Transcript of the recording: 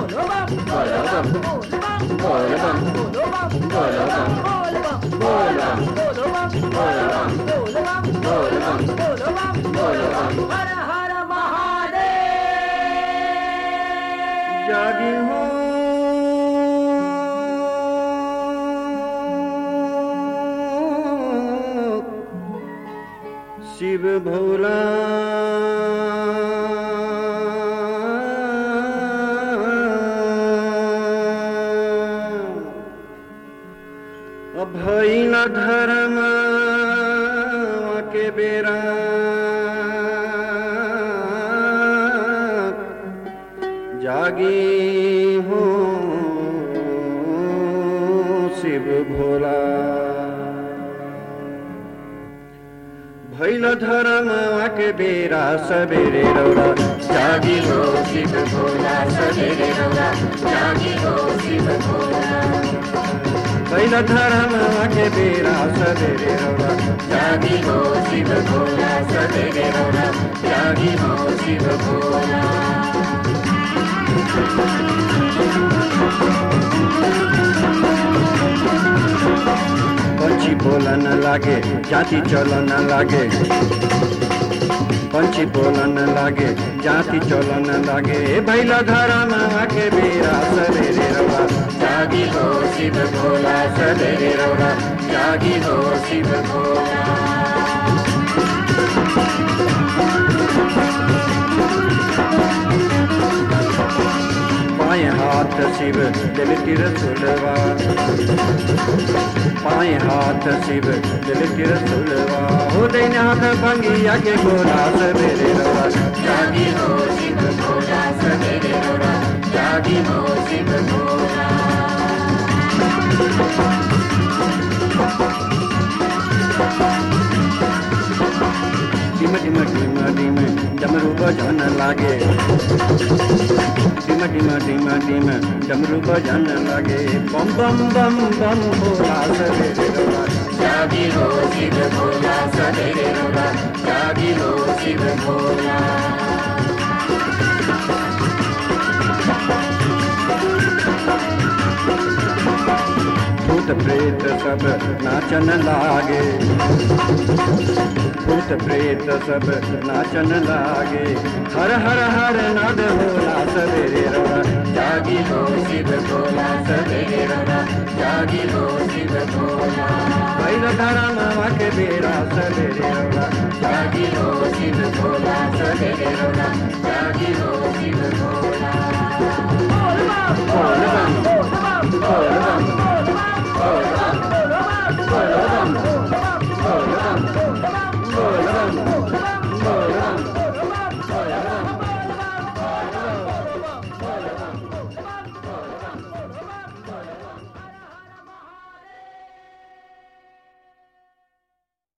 जागी हो शिव भोला भइल धर्म के बेरा जागी हो शिव भोला भइल धर्म के बेरा सबेरे रौरा जागी हो शिव भोला सबेरे रौरा जागी हो शिव भोला भइल धर्म के बेरा सबेरे रौरा जागी हो शिव भोला सबेरे रौरा जागी हो शिव भोला पंछी बोला न लागे जाति चल न लागे पंछी बोला न लागे जाति चल न लागे भइल धर्म के बेरा सबेरे रौरा जागी हो शिव भोला सबेरे रौरा जागी हो शिव भोला पाए हाथ शिव दिल तिरसुलवा पाए हाथ शिव दिल तिरसुलवा हो दिन हाथ भंगिया के गोला सबेरे रौरा जागी हो शिव भोला सबेरे रौरा जागी हो शिव भोला डिम डिम डिम डिम डमरू बजन लागे डिम डिम डिम डिम डमरू बजन लागे बम बम बम बम भोला सबेरे रौरा जागी हो शिव भोला सबेरे रौरा जागी हो शिव भोला भूत प्रेत सब नाचन लागे भूत प्रेत सब नाचन लागे हर हर हर नाद होला सबेरे रौरा जागी हो शिव भोला सबेरे रौरा जागी हो शिव भोला भइल धर्म के बेरा सबेरे रौरा जागी हो शिव भोला सबेरे रौरा जागी हो शिव भोला